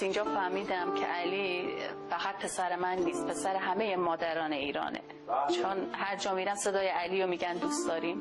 اینجا فهمیدم که علی فقط پسر من نیست، پسر همه مادران ایرانه، چون هر جا میرن صدای علی رو میگن دوست داریم.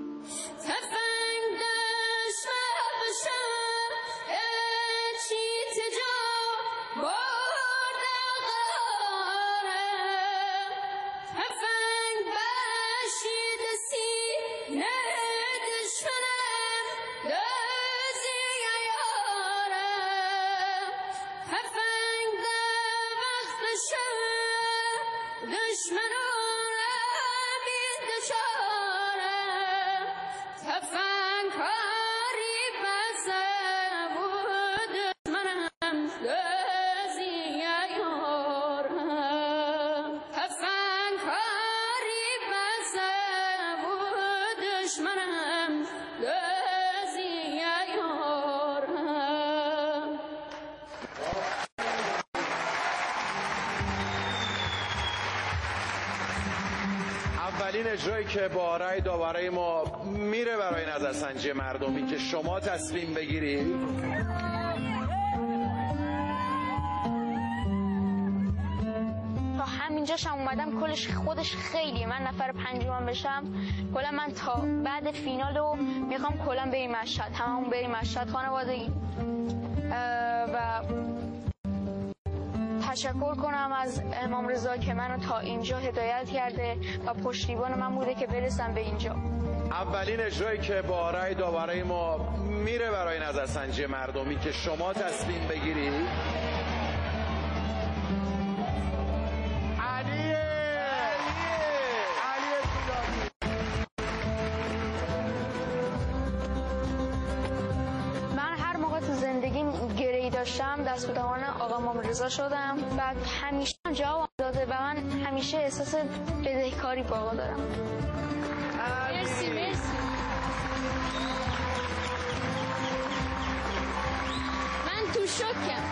اولین اجرایی که با رأی داوره ما میره برای نظرسنجی مردمی که شما تصمیم بگیرید. تا همینجاشم اومدم کلش خودش خیلی، من نفر پنجم بشم کلا من تا بعد فینالو میخوام کلا بریم مشهد، هممون بریم مشهد خانوادگی و تشکر کنم از امام رضا که منو تا اینجا هدایت کرده و پشتیبان من بوده که برسم به اینجا. اولین اجرایی که با رأی داوره ما میره برای نظرسنجی مردمی که شما تصمیم بگیرید. داشتم دست به دهان آقا امام رضا شدم، بعد همیشه جواب داده و من همیشه احساس بدهکاری با آقا دارم. مرسی مرسی. من تو شوکم.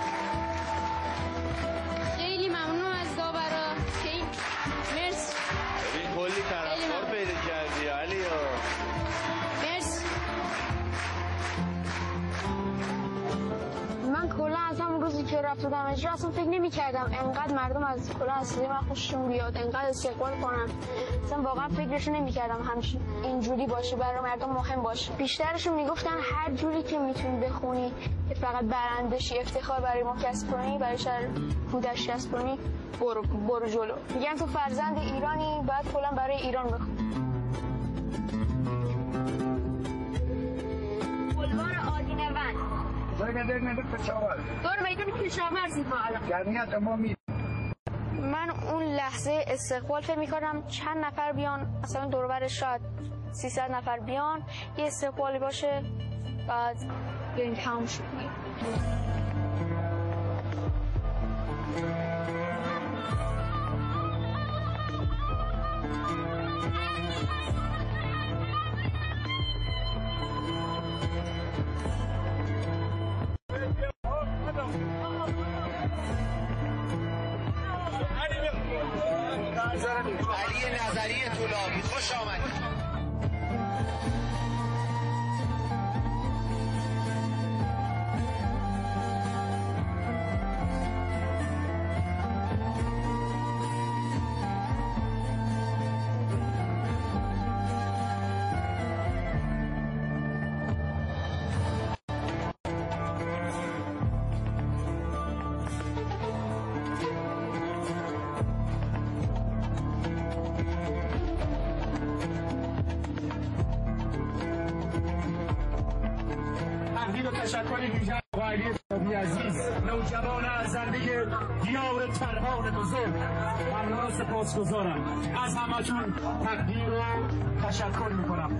خیلی ممنون از داورا. خیلی مرسی. ببین کلی طرفدار پیدا کردی علی. مرسی. من کلا از همون روزی که رفتم اجرا اصلا فکر نمی‌کردم انقدر مردم از کلا اصلی من خوششون بیاد، انقدر استقبال کنن. اصلا واقعا فکرش نمی‌کردم همین اینجوری باشه، برای مردم مهم باشه. بیشترشون میگفتن هر جوری که میتونی بخونی که فقط برنده شی، افتخار برای ما کسب کنی، برای شهر بودش کسب کنی، برو جلو. میگن تو فرزند ایرانی، باید کلا برای ایران بخونی. بلوار آدینوند دور میدون کشاورزی من اون لحظه استقبال فکر می‌کردم چند نفر بیان، مثلا دور و برش شاید 300 نفر بیان، یه استقبالی باشه بعد بریم تمام شد. علی نظری طولابی خوش آمدید. تشکر ویژه آقای علی طولابی عزیز، نوجوان ارزنده دیار ترهان بزرگ. ممنون و سپاسگزارم از همتون، تقدیر و تشکر میکنم.